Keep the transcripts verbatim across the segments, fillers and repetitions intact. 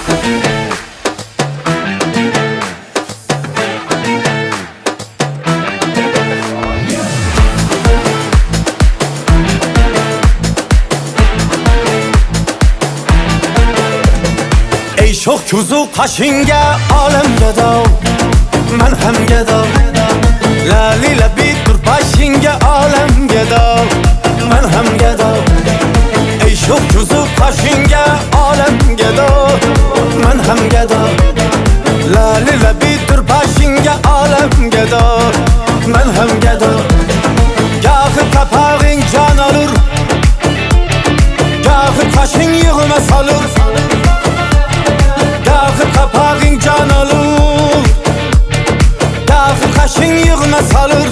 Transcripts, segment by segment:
ey sho'x ko'zu qashingga olam gado, men ham gado. Lali labi turpashingga olam gado, men ham gado. ey sho'x ko'zu qashingga olam gado, men ham gado. Lali labi turpashingga olam gado, men ham gado. Gohi kapag'ing jon olur, gohi qashing yig'ma solur. Gohi kapag'ing jon olur, gohi qashing yig'ma solur.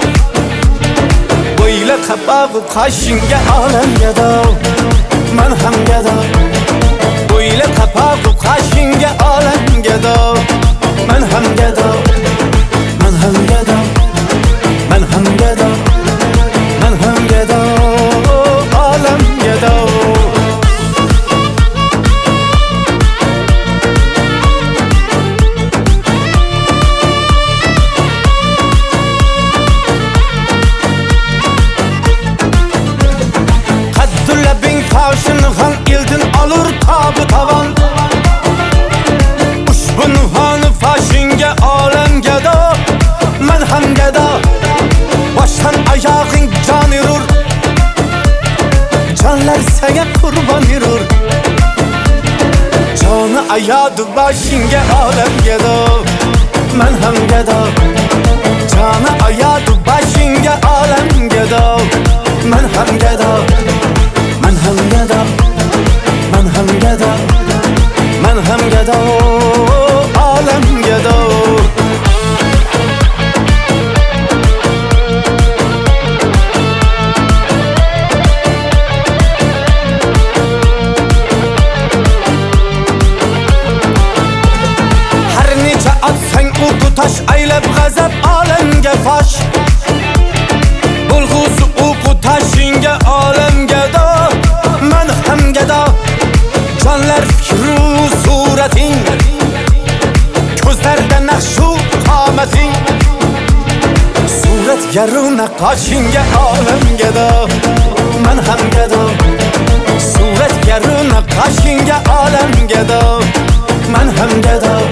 Bo'yla qapoq qashingga olam gado, men ham gado. Bo'yla qapoq qashingga olam gado, men ham gado. Men ham gado, men ham gado, men ham gado, olam gado. Tavşınğan ildin alır tabi tavan, ushbu nuhani fashinga olam gado, men ham gado. Boshdan oyog'ing jon yurur, jonlar senga qurbon yurur. Joni ayadu boshinga olam gado, men ham gado. Joni ayadu boshinga olam gado, men ham gado. Men ham gado, men ham gado, men ham gado, olam gado. Har necha otsang u tash aylab g'azab olamga fosh. Bulg'usi u tashingga olam gado, men ham gado. Jonlar fikru surating, ko'zlarda naqshu qomating. Surat yaruna qoshinga olam gado, men ham gado. Surat yaruna qoshinga olam gado, men ham gado.